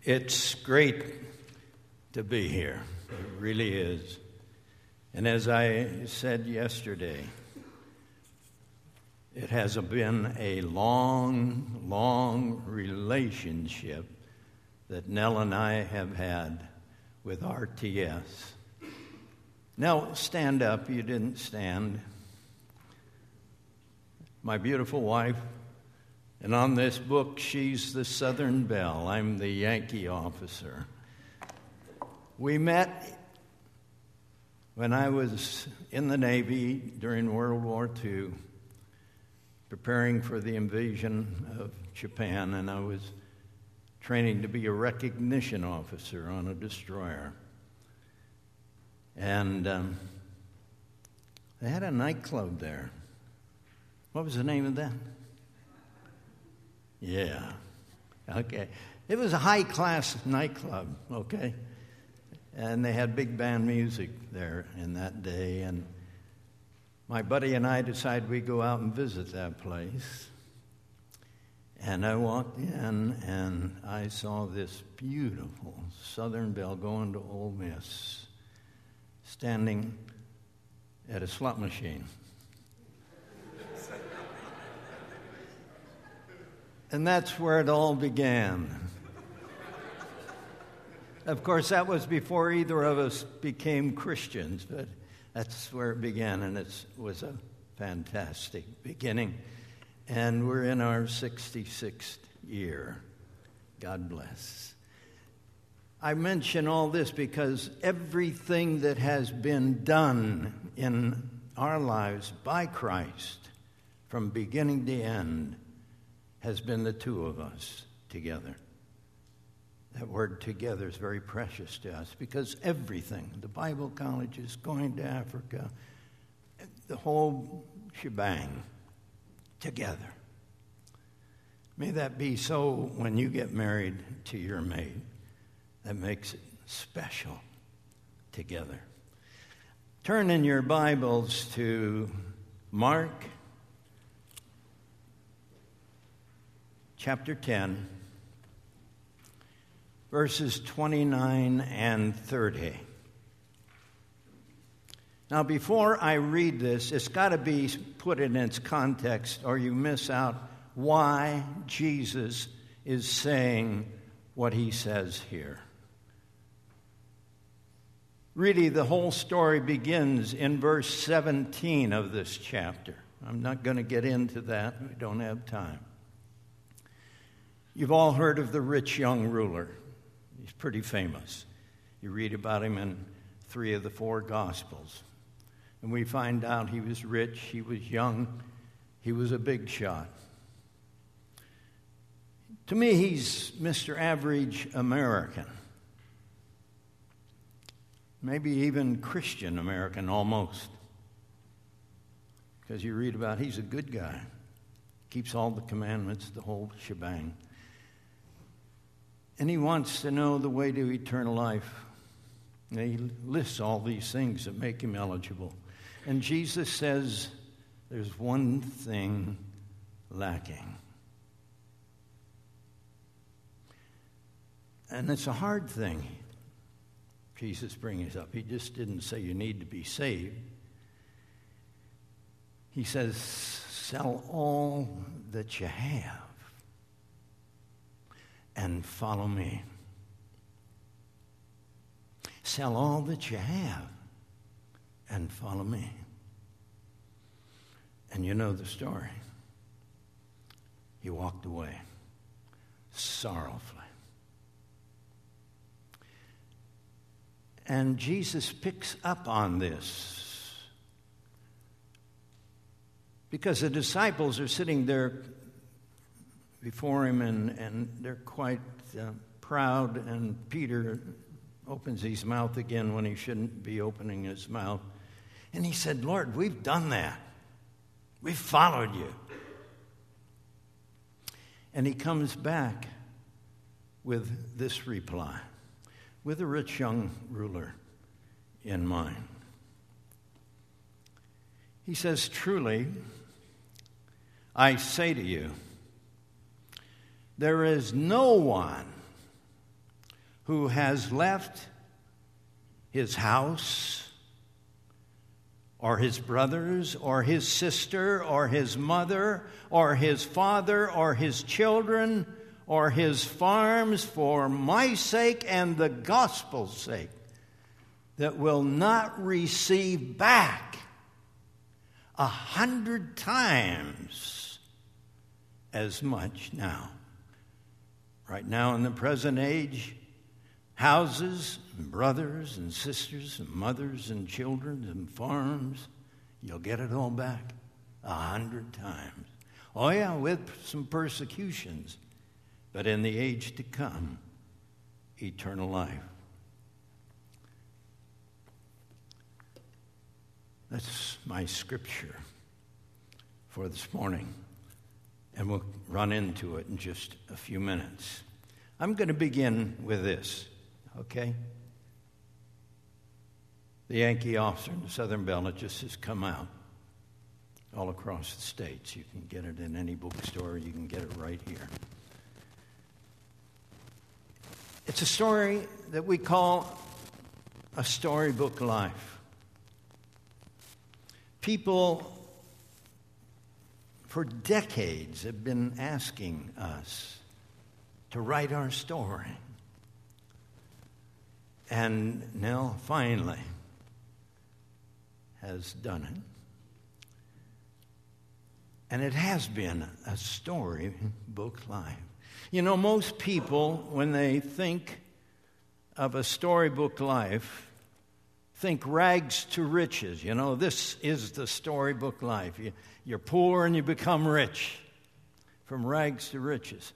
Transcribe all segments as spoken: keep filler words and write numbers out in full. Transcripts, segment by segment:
It's great to be here. It really is. And as I said yesterday, it has been a long, long relationship that Nell and I have had with R T S. Nell, stand up. You didn't stand. My beautiful wife. And on this book, she's the Southern Belle. I'm the Yankee officer. We met when I was in the Navy during World War Two, preparing for the invasion of Japan, and I was training to be a recognition officer on a destroyer. And um, they had a nightclub there. What was the name of that? Yeah, okay. It was a high-class nightclub, okay? And they had big band music there in that day. And my buddy and I decided we'd go out and visit that place. And I walked in, and I saw this beautiful Southern Belle going to Ole Miss, standing at a slot machine. And that's where it all began. Of course, that was before either of us became Christians, but that's where it began, and it was a fantastic beginning. And we're in our sixty-sixth year. God bless. I mention all this because everything that has been done in our lives by Christ, from beginning to end, has been the two of us together. That word together is very precious to us because everything, the Bible colleges, going to Africa, the whole shebang, together. May that be so when you get married to your mate. That makes it special together. Turn in your Bibles to Mark chapter ten, verses twenty-nine and thirty. Now, before I read this, it's got to be put in its context, or you miss out why Jesus is saying what he says here. Really, the whole story begins in verse seventeen of this chapter. I'm not going to get into that. We don't have time. You've all heard of the rich young ruler. He's pretty famous. You read about him in three of the four Gospels. And we find out he was rich, he was young, he was a big shot. To me, he's Mister Average American. Maybe even Christian American almost. Because you read about he's a good guy. Keeps all the commandments, the whole shebang. And he wants to know the way to eternal life. And he lists all these things that make him eligible. And Jesus says, there's one thing lacking. And it's a hard thing Jesus brings up. He just didn't say you need to be saved. He says, sell all that you have and follow me. Sell all that you have and follow me. And you know the story. He walked away sorrowfully. And Jesus picks up on this because the disciples are sitting there before him, and, and they're quite uh, proud, and Peter opens his mouth again when he shouldn't be opening his mouth. And he said, Lord, we've done that. We've followed you. And he comes back with this reply, with a rich young ruler in mind. He says, truly, I say to you, there is no one who has left his house, or his brothers, or his sister, or his mother, or his father, or his children, or his farms for my sake and the gospel's sake, that will not receive back a hundred times as much now. Right now in the present age, houses and brothers and sisters and mothers and children and farms, you'll get it all back a hundred times. Oh yeah, with some persecutions, but in the age to come, eternal life. That's my scripture for this morning, and we'll run into it in just a few minutes. I'm going to begin with this, okay? The Yankee officer in the Southern Bell, it just has come out all across the states. You can get it in any bookstore. You can get it right here. It's a story that we call a storybook life. People for decades have been asking us to write our story. And Nell finally has done it. And it has been a storybook life. You know, most people, when they think of a storybook life, think rags to riches. You know, this is the storybook life. You, you're poor and you become rich. From rags to riches.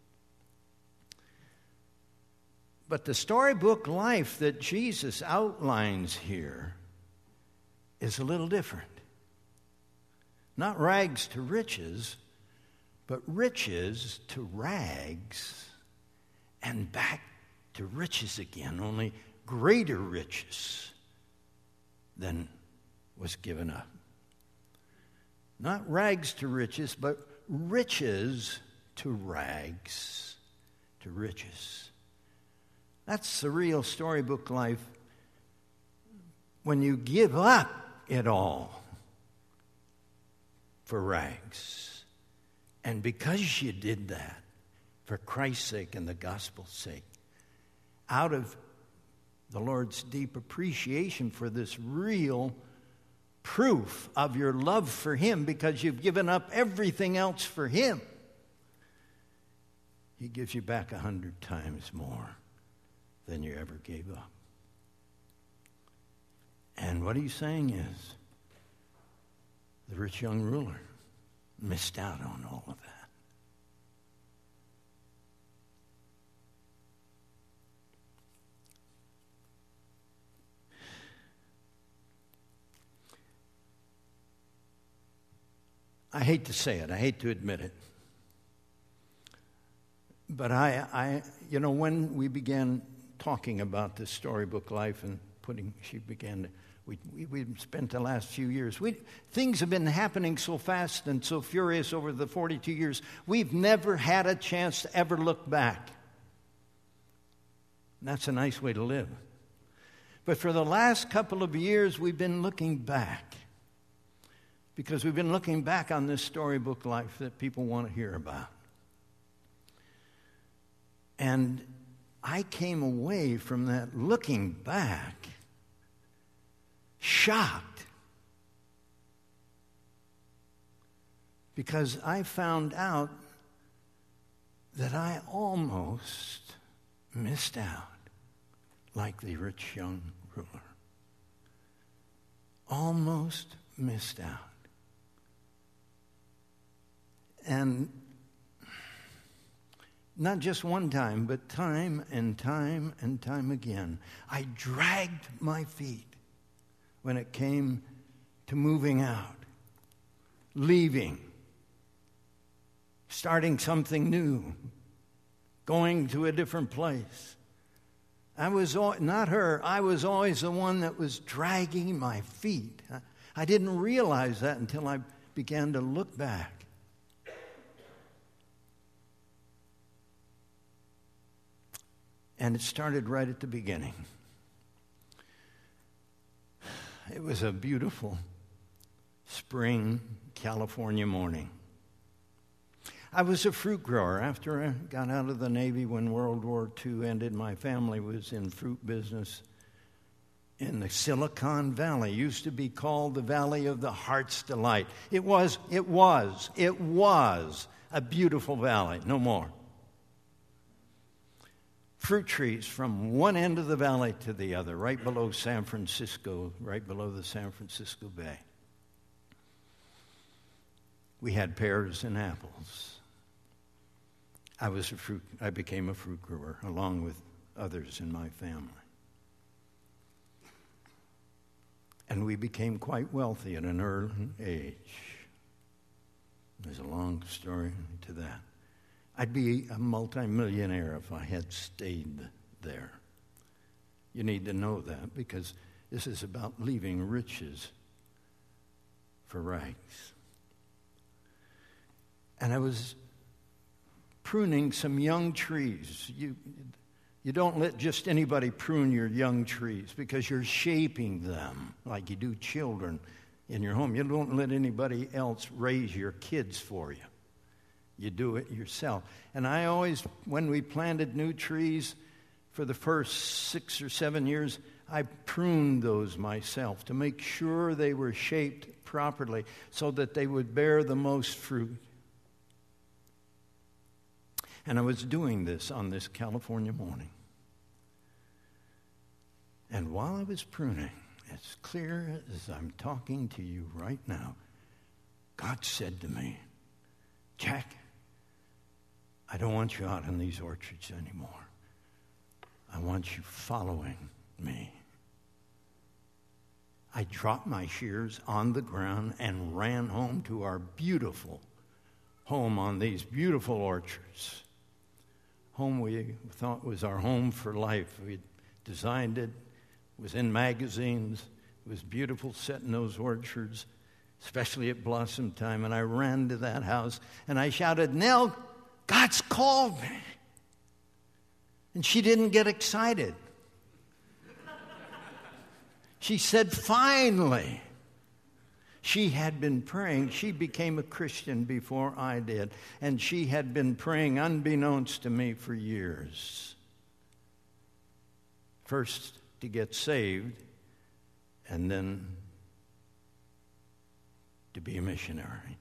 But the storybook life that Jesus outlines here is a little different. Not rags to riches, but riches to rags and back to riches again, only greater riches than was given up. Not rags to riches, but riches to rags to riches. That's the real storybook life when you give up it all for rags. And because you did that, for Christ's sake and the gospel's sake, out of the Lord's deep appreciation for this real proof of your love for Him, because you've given up everything else for Him, He gives you back a hundred times more than you ever gave up. And what He's saying is, the rich young ruler missed out on all of that. I hate to say it. I hate to admit it. But I, I, you know, when we began talking about this storybook life and putting, she began to, we, we, we spent the last few years, we, things have been happening so fast and so furious over the forty-two years, we've never had a chance to ever look back. And that's a nice way to live. But for the last couple of years, we've been looking back. Because we've been looking back on this storybook life that people want to hear about. And I came away from that looking back shocked. Because I found out that I almost missed out like the rich young ruler. Almost missed out. And not just one time, but time and time and time again, I dragged my feet when it came to moving out, leaving, starting something new, going to a different place. I was not her. I was always the one that was dragging my feet. I didn't realize that until I began to look back. And it started right at the beginning. It was a beautiful spring California morning. I was a fruit grower. After I got out of the Navy when World War Two ended, my family was in fruit business in the Silicon Valley. It used to be called the Valley of the Heart's Delight. It was, it was, it was a beautiful valley, no more. Fruit trees from one end of the valley to the other, right below San Francisco, right below the San Francisco Bay. We had pears and apples. I was a fruit, I became a fruit grower along with others in my family. And we became quite wealthy at an early age. There's a long story to that. I'd be a multimillionaire if I had stayed there. You need to know that because this is about leaving riches for rags. And I was pruning some young trees. You, you don't let just anybody prune your young trees because you're shaping them like you do children in your home. You don't let anybody else raise your kids for you. You do it yourself. And I always, when we planted new trees for the first six or seven years, I pruned those myself to make sure they were shaped properly so that they would bear the most fruit. And I was doing this on this California morning. And while I was pruning, as clear as I'm talking to you right now, God said to me, Jack, I don't want you out in these orchards anymore. I want you following me. I dropped my shears on the ground and ran home to our beautiful home on these beautiful orchards. Home we thought was our home for life. We designed it, it was in magazines, it was beautiful set in those orchards, especially at blossom time. And I ran to that house and I shouted, Nell, God's called me. And she didn't get excited. She said, finally. She had been praying. She became a Christian before I did. And she had been praying unbeknownst to me for years. First to get saved, and then to be a missionary.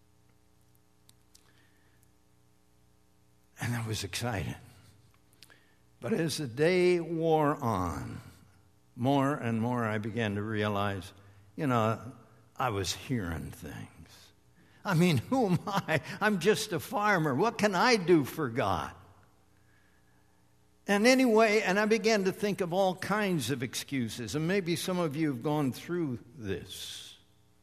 And I was excited. But as the day wore on, more and more I began to realize, you know, I was hearing things. I mean, who am I? I'm just a farmer. What can I do for God? And anyway, and I began to think of all kinds of excuses, and maybe some of you have gone through this.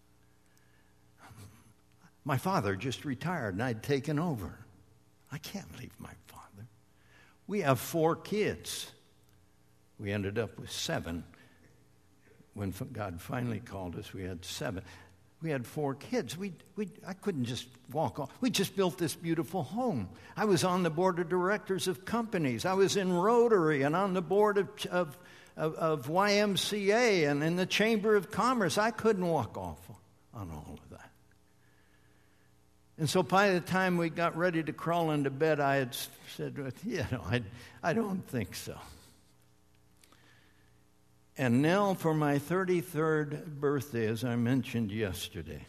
My father just retired, and I'd taken over. I can't leave my father. We have four kids. We ended up with seven. When God finally called us, we had seven. We had four kids. We, we, I couldn't just walk off. We just built this beautiful home. I was on the board of directors of companies. I was in Rotary and on the board of, of, of, of Y M C A and in the Chamber of Commerce. I couldn't walk off on all of that. And so by the time we got ready to crawl into bed, I had said, you know, I, I don't think so. And Nell, for my thirty-third birthday, as I mentioned yesterday,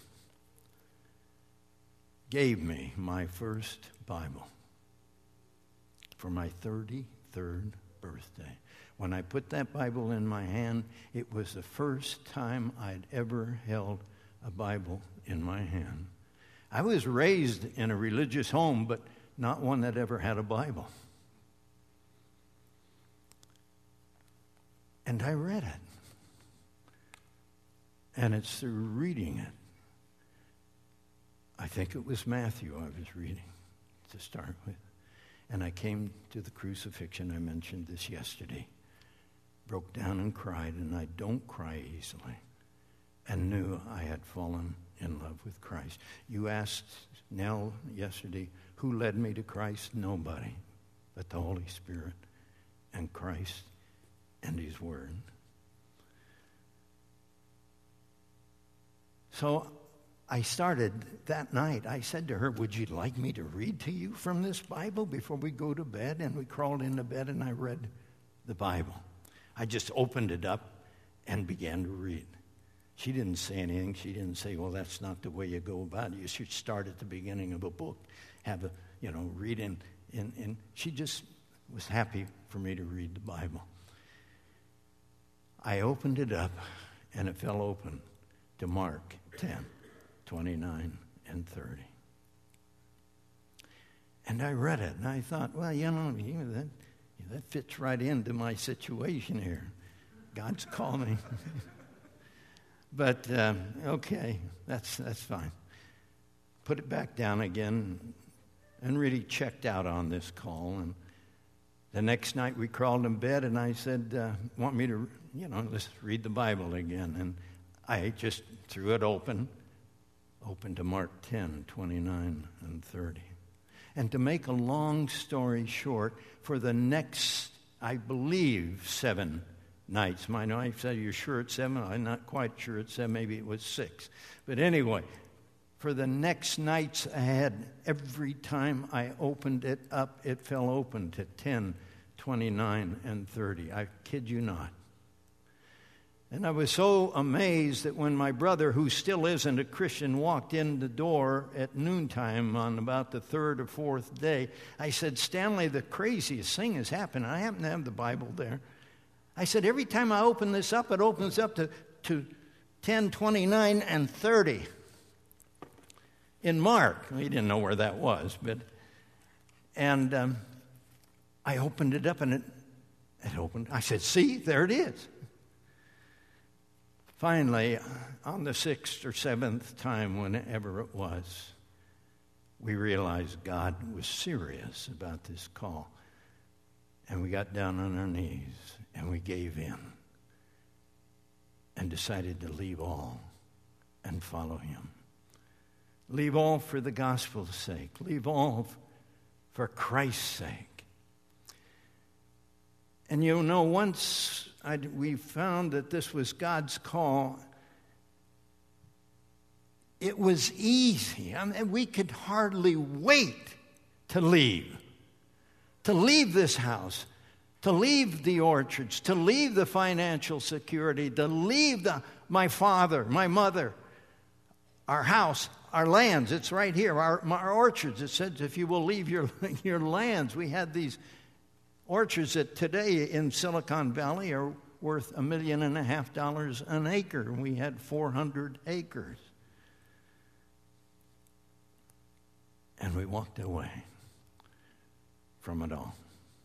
gave me my first Bible for my thirty-third birthday. When I put that Bible in my hand, it was the first time I'd ever held a Bible in my hand. I was raised in a religious home, but not one that ever had a Bible. And I read it. And it's through reading it. I think it was Matthew I was reading to start with. And I came to the crucifixion. I mentioned this yesterday. Broke down and cried, and I don't cry easily. And knew I had fallen in love with Christ. You asked Nell yesterday, who led me to Christ? Nobody but the Holy Spirit and and His Word. So I started that night. I said to her, would you like me to read to you from this Bible before we go to bed? And we crawled into bed and I read the Bible. I just opened it up and began to read. She didn't say anything. She didn't say, well, that's not the way you go about it. You should start at the beginning of a book, have a, you know, read in, in, in. She just was happy for me to read the Bible. I opened it up and it fell open to Mark ten, twenty-nine and thirty. And I read it and I thought, well, you know, that, that fits right into my situation here. God's calling me. But, um, okay, that's that's fine. Put it back down again and really checked out on this call. And the next night we crawled in bed and I said, uh, want me to, you know, let's read the Bible again. And I just threw it open, open to Mark ten, twenty-nine and thirty. And to make a long story short, for the next, I believe, seven nights. My wife said, you're sure it's seven? I'm not quite sure it's seven. Maybe it was six. But anyway, for the next nights ahead, every time I opened it up, it fell open to ten, twenty-nine, and thirty. I kid you not. And I was so amazed that when my brother, who still isn't a Christian, walked in the door at noontime on about the third or fourth day, I said, Stanley, the craziest thing has happened. I happen to have the Bible there. I said, every time I open this up, it opens up to, to ten, twenty-nine, and thirty. In Mark. He didn't know where that was, but, and um, I opened it up and it, it opened. I said, see, there it is. Finally, on the sixth or seventh time, whenever it was, we realized God was serious about this call. And we got down on our knees and we gave in and decided to leave all and follow Him. Leave all for the gospel's sake. Leave all for Christ's sake. And you know, once I, we found that this was God's call, it was easy. I mean, we could hardly wait to leave. To leave this house, to leave the orchards, to leave the financial security, to leave the, my father, my mother, our house, our lands. It's right here, our, our orchards. It says, if you will leave your, your lands. We had these orchards that today in Silicon Valley are worth a million and a half dollars an acre. We had four hundred acres. And we walked away from it all.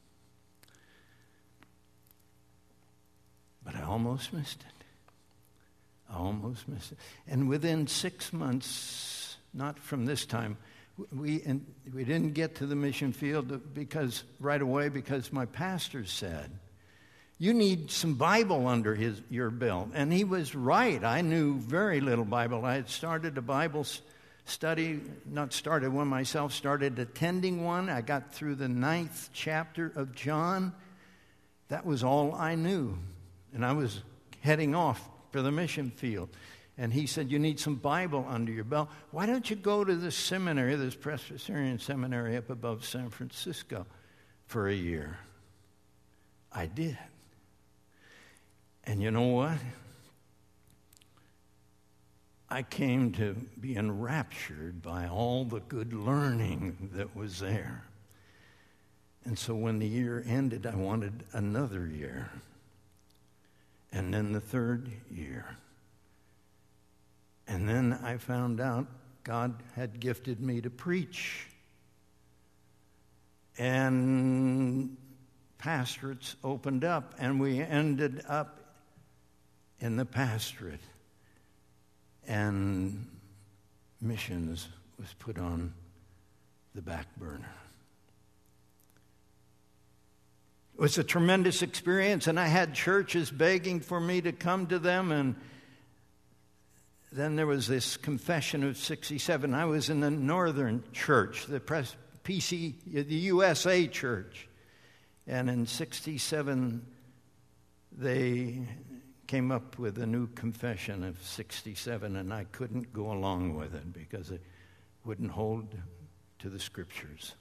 But I almost missed it. I almost missed it. And within six months, not from this time, we and we didn't get to the mission field because right away because my pastor said, you need some Bible under his your belt. And he was right. I knew very little Bible. I had started a Bible study, not started one myself, started attending one. I got through the ninth chapter of John. That was all I knew. And I was heading off for the mission field. And he said, you need some Bible under your belt. Why don't you go to this seminary, this Presbyterian seminary up above San Francisco for a year? I did. And you know what? I came to be enraptured by all the good learning that was there. And so when the year ended, I wanted another year. And then the third year. And then I found out God had gifted me to preach. And pastorates opened up, and we ended up in the pastorate. And missions was put on the back burner. It was a tremendous experience, and I had churches begging for me to come to them, and then there was this confession of sixty-seven. I was in the Northern Church, the P C, the U S A Church, and in sixty-seven, they came up with a new confession of sixty-seven, and I couldn't go along with it because it wouldn't hold to the Scriptures.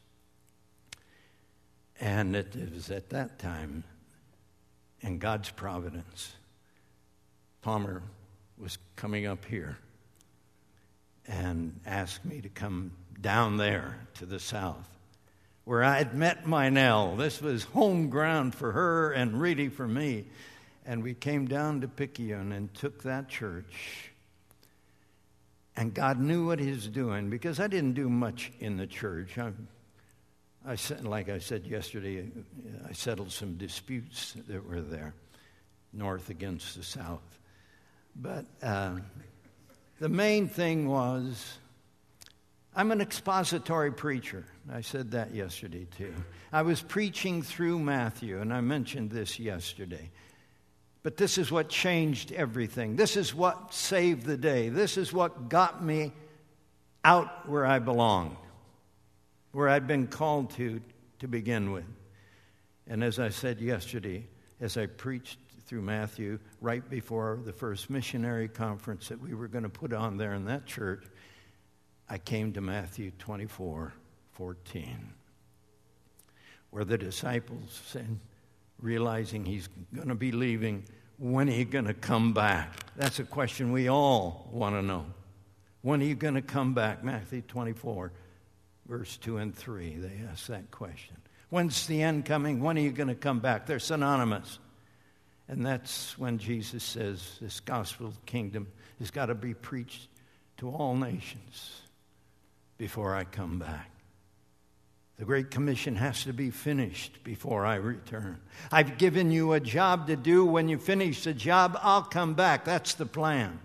And it was at that time, in God's providence, Palmer was coming up here and asked me to come down there to the south, where I had met Meinel. This was home ground for her and really for me. And we came down to Picayune and took that church. And God knew what He was doing, because I didn't do much in the church. I, I said, like I said yesterday, I settled some disputes that were there, north against the south. But uh, the main thing was, I'm an expository preacher. I said that yesterday too. I was preaching through Matthew, and I mentioned this yesterday. But this is what changed everything. This is what saved the day. This is what got me out where I belonged, where I'd been called to to begin with. And as I said yesterday, as I preached through Matthew right before the first missionary conference that we were going to put on there in that church, I came to Matthew twenty-four fourteen, where the disciples said, realizing He's going to be leaving, when are you going to come back? That's a question we all want to know. When are you going to come back? Matthew twenty-four, verse two and three, they ask that question. When's the end coming? When are you going to come back? They're synonymous. And that's when Jesus says this gospel kingdom has got to be preached to all nations before I come back. The Great Commission has to be finished before I return. I've given you a job to do. When you finish the job, I'll come back. That's the plan.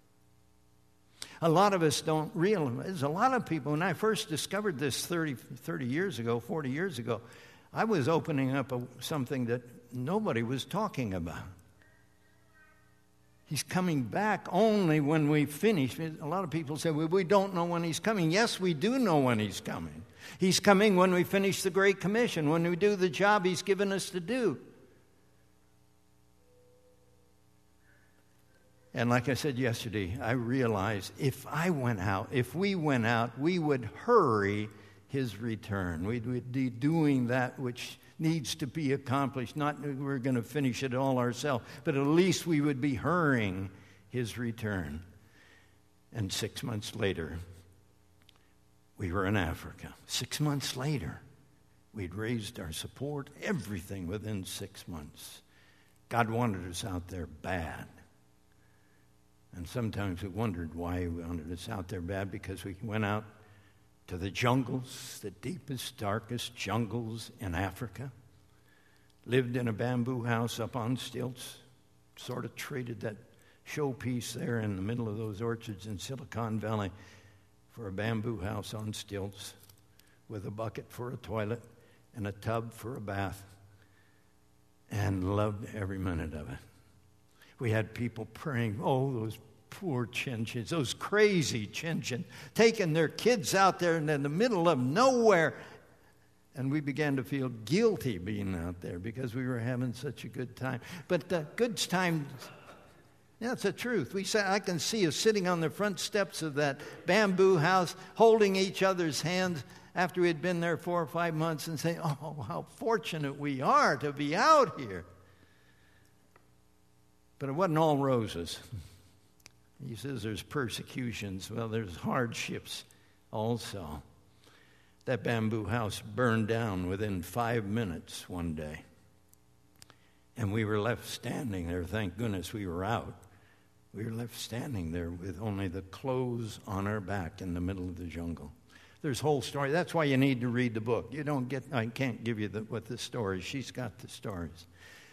A lot of us don't realize. There's a lot of people. When I first discovered this thirty, thirty years ago, forty years ago, I was opening up a, something that nobody was talking about. He's coming back only when we finish. A lot of people say, well, we don't know when He's coming. Yes, we do know when He's coming. He's coming when we finish the Great Commission, when we do the job He's given us to do. And like I said yesterday, I realized if I went out, if we went out, we would hurry His return. We would be doing that which needs to be accomplished. Not that we're going to finish it all ourselves, but at least we would be hurrying His return. And six months later, we were in Africa. Six months later, we'd raised our support, everything within six months. God wanted us out there bad. And sometimes we wondered why He wanted us out there bad, because we went out to the jungles, the deepest, darkest jungles in Africa. Lived in a bamboo house up on stilts. Sort of traded that showpiece there in the middle of those orchards in Silicon Valley for a bamboo house on stilts with a bucket for a toilet and a tub for a bath, and loved every minute of it. We had people praying, oh, those poor chinchins, those crazy chinchins, taking their kids out there in the middle of nowhere. And we began to feel guilty being out there because we were having such a good time. But the good time, yeah, it's the truth. We say, I can see us sitting on the front steps of that bamboo house, holding each other's hands after we had been there four or five months and saying, oh, how fortunate we are to be out here. But it wasn't all roses. He says there's persecutions. Well, there's hardships also. That bamboo house burned down within five minutes one day. And we were left standing there. Thank goodness we were out. We were left standing there with only the clothes on our back in the middle of the jungle. There's a whole story. That's why you need to read the book. You don't get, I can't give you the, what the stories. She's got the stories.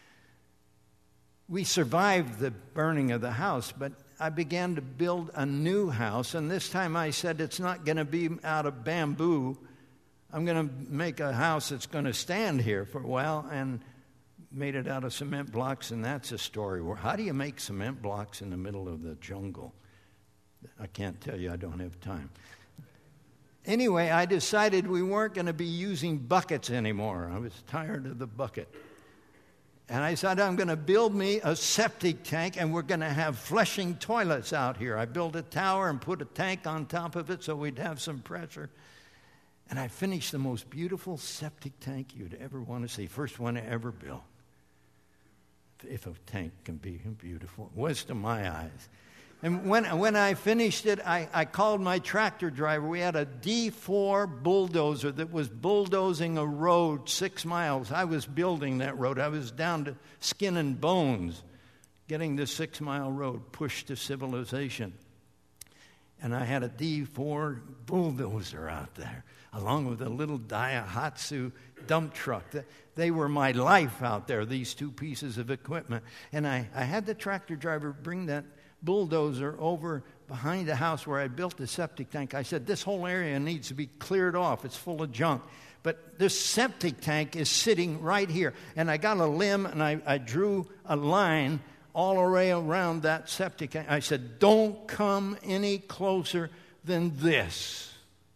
We survived the burning of the house, but I began to build a new house. And this time I said, it's not going to be out of bamboo. I'm going to make a house that's going to stand here for a while, and made it out of cement blocks. And that's a story. Where how do you make cement blocks in the middle of the jungle? I can't tell you. I don't have time. Anyway, I decided we weren't going to be using buckets anymore. I was tired of the bucket. And I said, I'm going to build me a septic tank, and we're going to have flushing toilets out here. I built a tower and put a tank on top of it so we'd have some pressure. And I finished the most beautiful septic tank you'd ever want to see. First one I ever built. If a tank can be beautiful. It was to my eyes. And when, when I finished it, I, I called my tractor driver. We had a D four bulldozer that was bulldozing a road six miles. I was building that road. I was down to skin and bones getting this six-mile road pushed to civilization. And I had a D four bulldozer out there, along with a little Daihatsu dump truck. They were my life out there, these two pieces of equipment. And I, I had the tractor driver bring that bulldozer over behind the house where I built the septic tank. I said, this whole area needs to be cleared off. It's full of junk. But this septic tank is sitting right here. And I got a limb, and I, I drew a line all the way around that septic tank. I said, don't come any closer than this.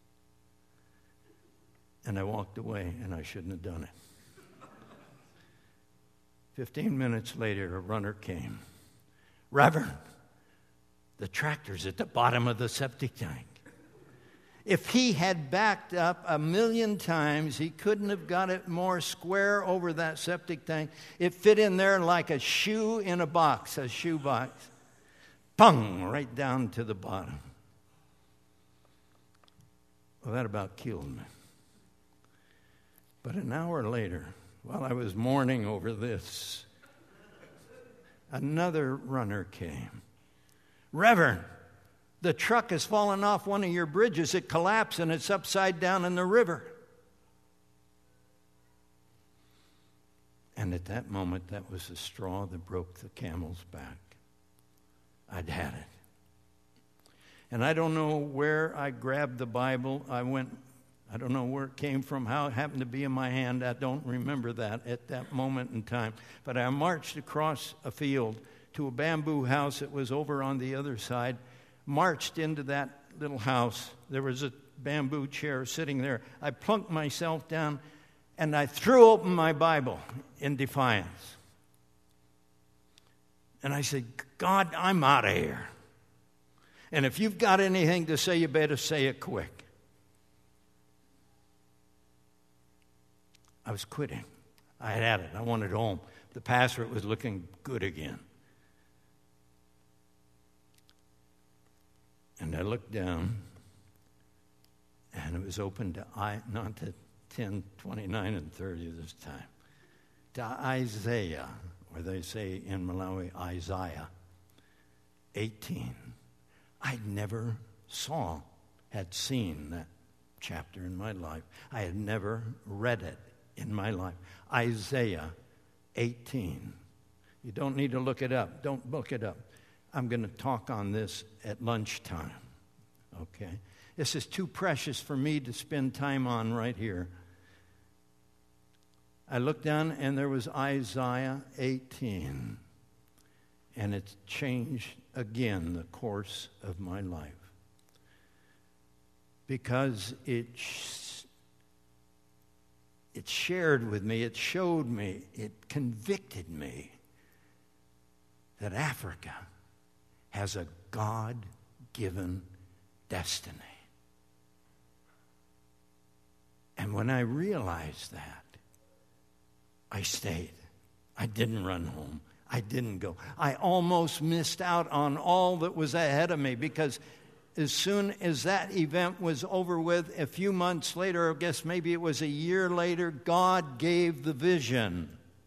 And I walked away, and I shouldn't have done it. Fifteen minutes later, a runner came. Reverend, the tractor's at the bottom of the septic tank. If he had backed up a million times, he couldn't have got it more square over that septic tank. It fit in there like a shoe in a box, a shoe box. Pung, right down to the bottom. Well, that about killed me. But an hour later, while I was mourning over this, another runner came. Reverend, the truck has fallen off one of your bridges. It collapsed and it's upside down in the river. And at that moment, that was the straw that broke the camel's back. I'd had it. And I don't know where I grabbed the Bible. I went, I don't know where it came from, how it happened to be in my hand. I don't remember that at that moment in time. But I marched across a field to a bamboo house that was over on the other side, marched into that little house. There was a bamboo chair sitting there. I plunked myself down, and I threw open my Bible in defiance. And I said, God, I'm out of here. And if you've got anything to say, you better say it quick. I was quitting. I had had it. I wanted home. The pastorate was looking good again. And I looked down, and it was open to, I, not to ten, twenty-nine, and thirty this time, to Isaiah, or they say in Malawi, Isaiah, eighteen. I never saw, had seen that chapter in my life. I had never read it in my life. Isaiah eighteen. You don't need to look it up. Don't look it up. I'm going to talk on this at lunchtime, okay? This is too precious for me to spend time on right here. I looked down, and there was Isaiah eighteen, and it changed again the course of my life because it it shared with me, it showed me, it convicted me that Africa has a God-given destiny. And when I realized that, I stayed. I didn't run home. I didn't go. I almost missed out on all that was ahead of me because as soon as that event was over with, a few months later, I guess maybe it was a year later, God gave the vision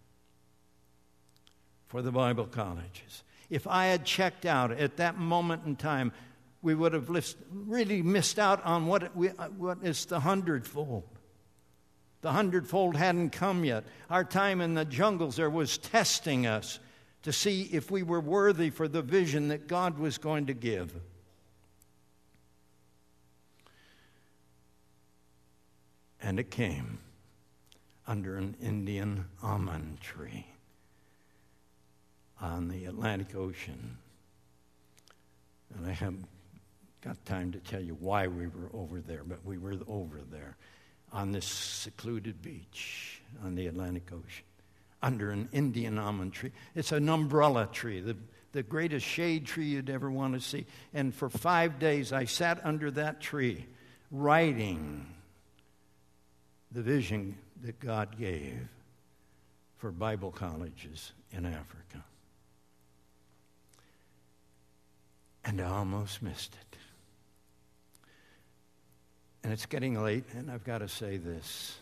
for the Bible colleges. If I had checked out at that moment in time, we would have really missed out on what, we, what is the hundredfold. The hundredfold hadn't come yet. Our time in the jungles there was testing us to see if we were worthy for the vision that God was going to give. And it came under an Indian almond tree on the Atlantic Ocean. And I haven't got time to tell you why we were over there, but we were over there on this secluded beach on the Atlantic Ocean. under an Indian almond tree. It's an umbrella tree, the, the greatest shade tree you'd ever want to see. And for five days I sat under that tree writing the vision that God gave for Bible colleges in Africa. And I almost missed it. And it's getting late, and I've got to say this.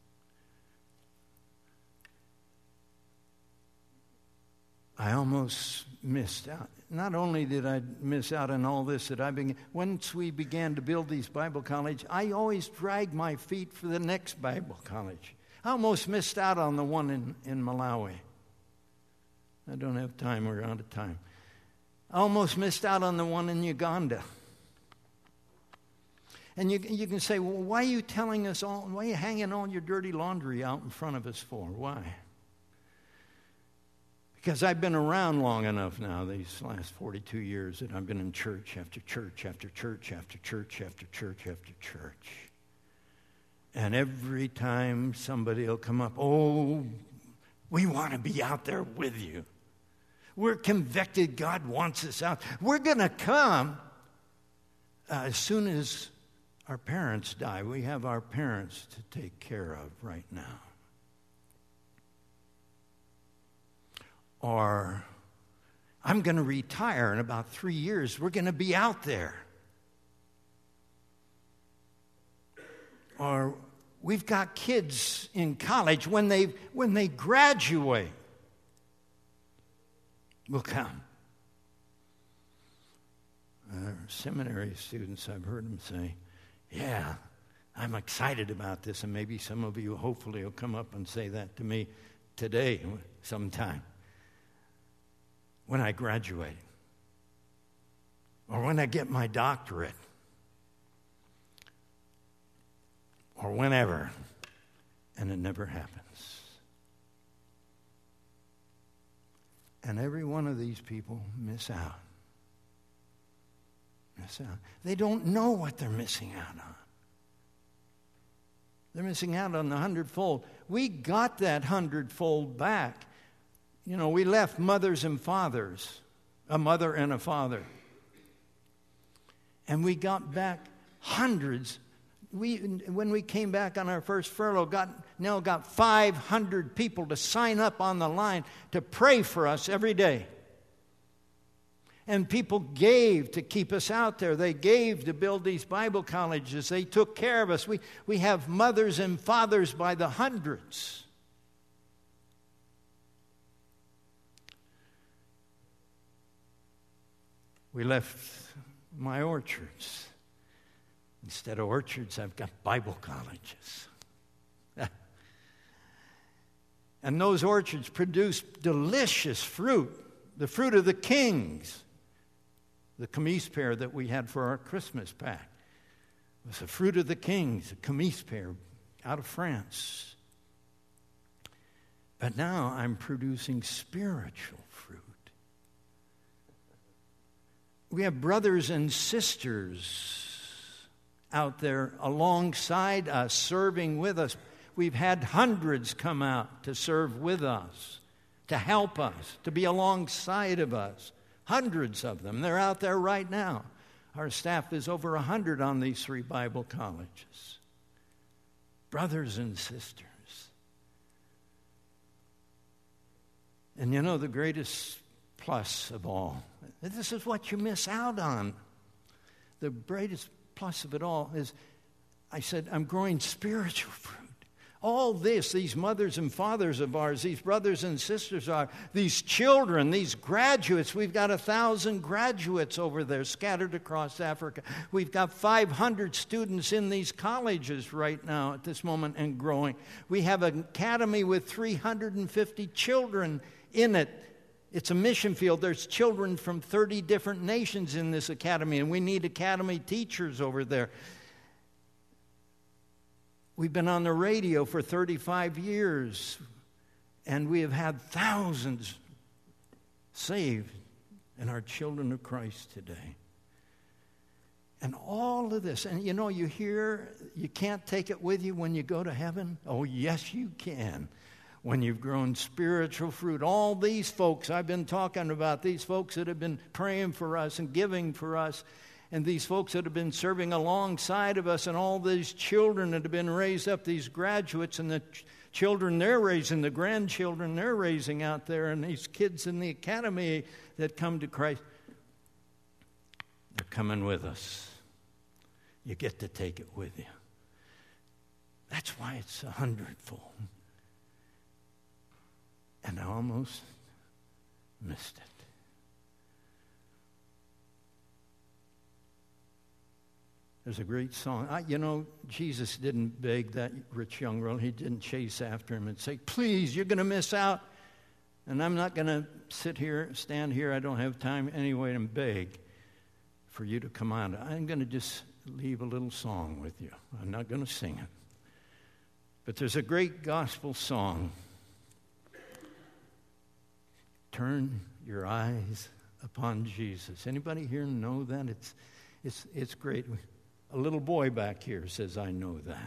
I almost missed out. Not only did I miss out on all this that I began, once we began to build these Bible colleges, I always dragged my feet for the next Bible college. I almost missed out on the one in, in Malawi. I don't have time, we're out of time. I almost missed out on the one in Uganda. And you, you can say, well, why are you telling us all, why are you hanging all your dirty laundry out in front of us for? Why? Because I've been around long enough now, these last forty-two years, that I've been in church after church after church after church after church after church. And every time somebody will come up, oh, we want to be out there with you. We're convicted God wants us out. We're going to come uh, as soon as our parents die. We have our parents to take care of right now. Or I'm going to retire in about three years. We're going to be out there. Or we've got kids in college. When they, when they graduate, we'll come. Uh, seminary students, I've heard them say, yeah, I'm excited about this. And maybe some of you hopefully will come up and say that to me today sometime. When I graduate, or when I get my doctorate, or whenever, and it never happens. And every one of these people miss out. Miss out. They don't know what they're missing out on. They're missing out on the hundredfold. We got that hundredfold back. You know, we left mothers and fathers, a mother and a father. And we got back hundreds. We, when we came back on our first furlough, got, Nell got five hundred people to sign up on the line to pray for us every day. And people gave to keep us out there. They gave to build these Bible colleges. They took care of us. We, we have mothers and fathers by the hundreds. We left my orchards. Instead of orchards, I've got Bible colleges. And those orchards produce delicious fruit, the fruit of the kings. The camise pear that we had for our Christmas pack was the fruit of the kings, the camise pear out of France. But now I'm producing spiritual fruit. We have brothers and sisters out there alongside us, serving with us. We've had hundreds come out to serve with us, to help us, to be alongside of us. Hundreds of them. They're out there right now. Our staff is over a hundred on these three Bible colleges. Brothers and sisters. And you know, the greatest plus of all, this is what you miss out on. The greatest plus of it all is, I said, I'm growing spiritual fruit. All this, these mothers and fathers of ours, these brothers and sisters are, these children, these graduates, we've got a thousand graduates over there scattered across Africa. We've got five hundred students in these colleges right now at this moment and growing. We have an academy with three hundred fifty children in it. It's a mission field. There's children from thirty different nations in this academy, and we need academy teachers over there. We've been on the radio for thirty-five years, and we have had thousands saved in our children of Christ today. And all of this, and you know, you hear, you can't take it with you when you go to heaven. Oh, yes, you can. when you've grown spiritual fruit. All these folks I've been talking about, these folks that have been praying for us and giving for us, and these folks that have been serving alongside of us, and all these children that have been raised up, these graduates and the ch- children they're raising, the grandchildren they're raising out there, and these kids in the academy that come to Christ, they're coming with us. You get to take it with you. That's why it's a hundredfold. And I almost missed it. There's a great song. I, you know, Jesus didn't beg that rich young girl. He didn't chase after him and say, please, you're going to miss out. And I'm not going to sit here, stand here. I don't have time anyway and beg for you to come on. I'm going to just leave a little song with you. I'm not going to sing it. But there's a great gospel song. Turn your eyes upon Jesus. Anybody here know that? It's, it's, it's great. A little boy back here says, I know that.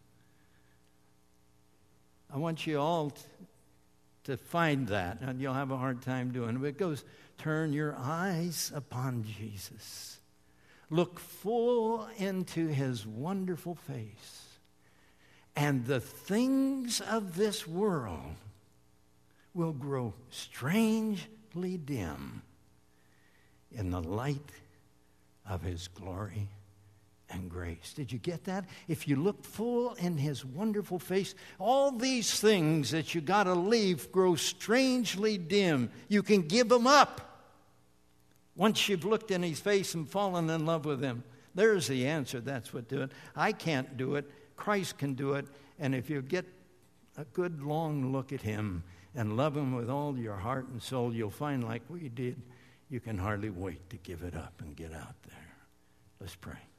I want you all t- to find that, and you'll have a hard time doing it. But it goes, turn your eyes upon Jesus. Look full into his wonderful face. And the things of this world will grow strangely dim in the light of his glory and grace. Did you get that? If you look full in his wonderful face, all these things that you got to leave grow strangely dim. You can give them up once you've looked in his face and fallen in love with him. There's the answer. That's what do it. I can't do it. Christ can do it. And if you get a good long look at him and love him with all your heart and soul, you'll find, like we did, you can hardly wait to give it up and get out there. Let's pray.